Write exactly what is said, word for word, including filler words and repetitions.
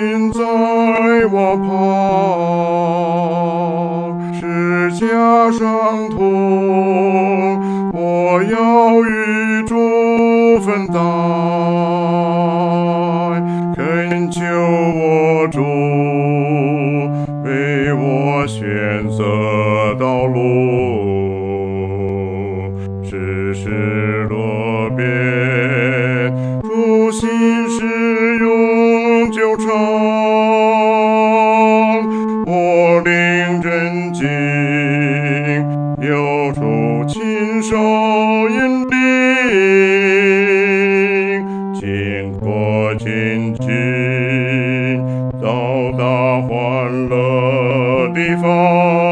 亲在我旁，是家伤痛，我要与主分担，恳求我主为我选择道路，世事多变，主心是永久长，我灵真经，有主亲手引领，经过荆棘，到达欢乐地方。